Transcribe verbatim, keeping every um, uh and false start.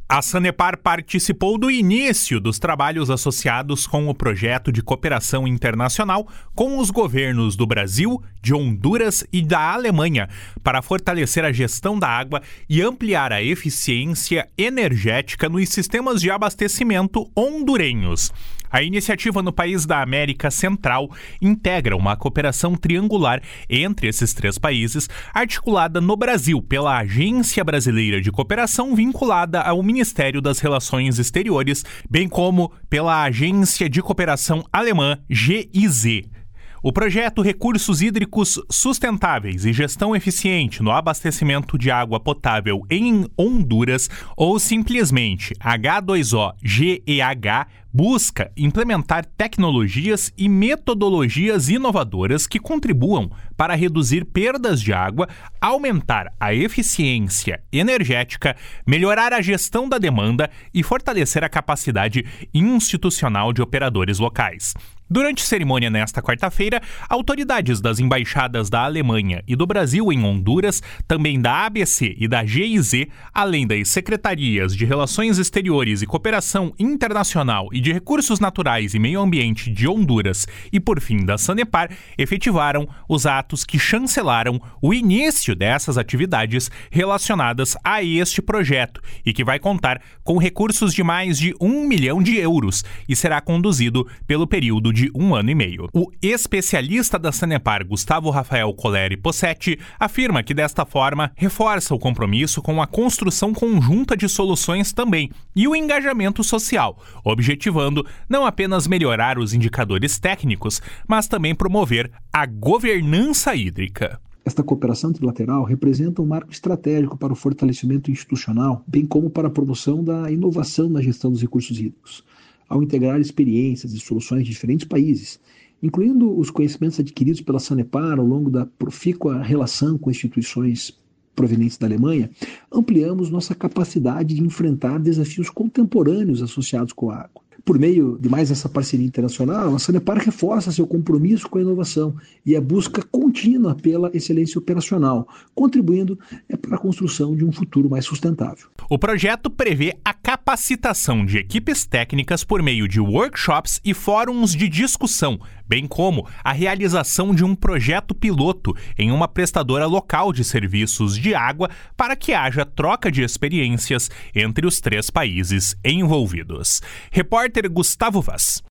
A Sanepar participou do início dos trabalhos associados com o projeto de cooperação internacional com os governos do Brasil, de Honduras e da Alemanha para fortalecer a gestão da água e ampliar a eficiência energética nos sistemas de abastecimento hondurenhos. A iniciativa no país da América Central integra uma cooperação triangular entre esses três países, articulada no Brasil pela Agência Brasileira de Cooperação vinculada ao Ministério das Relações Exteriores, bem como pela Agência de Cooperação Alemã G I Z. O projeto Recursos Hídricos Sustentáveis e Gestão Eficiente no Abastecimento de Água Potável em Honduras, ou simplesmente H dois O G E H, busca implementar tecnologias e metodologias inovadoras que contribuam para reduzir perdas de água, aumentar a eficiência energética, melhorar a gestão da demanda e fortalecer a capacidade institucional de operadores locais. Durante cerimônia nesta quarta-feira, autoridades das embaixadas da Alemanha e do Brasil em Honduras, também da A B C e da G I Z, além das secretarias de Relações Exteriores e Cooperação Internacional e de Recursos Naturais e Meio Ambiente de Honduras e, por fim, da Sanepar, efetivaram os atos que chancelaram o início dessas atividades relacionadas a este projeto e que vai contar com recursos de mais de um milhão de euros e será conduzido pelo período de um ano e meio. O especialista da Sanepar, Gustavo Rafael Coleri Possetti, afirma que desta forma reforça o compromisso com a construção conjunta de soluções também e o engajamento social, objetivando não apenas melhorar os indicadores técnicos, mas também promover a governança hídrica. Esta cooperação trilateral representa um marco estratégico para o fortalecimento institucional, bem como para a promoção da inovação na gestão dos recursos hídricos, ao integrar experiências e soluções de diferentes países, incluindo os conhecimentos adquiridos pela Sanepar ao longo da profícua relação com instituições provenientes da Alemanha, ampliamos nossa capacidade de enfrentar desafios contemporâneos associados com a água. Por meio de mais essa parceria internacional, a Sanepar reforça seu compromisso com a inovação e a busca contínua pela excelência operacional, contribuindo para a construção de um futuro mais sustentável. O projeto prevê a capacitação de equipes técnicas por meio de workshops e fóruns de discussão, bem como a realização de um projeto piloto em uma prestadora local de serviços de água para que haja troca de experiências entre os três países envolvidos. Repórter Gustavo Vaz.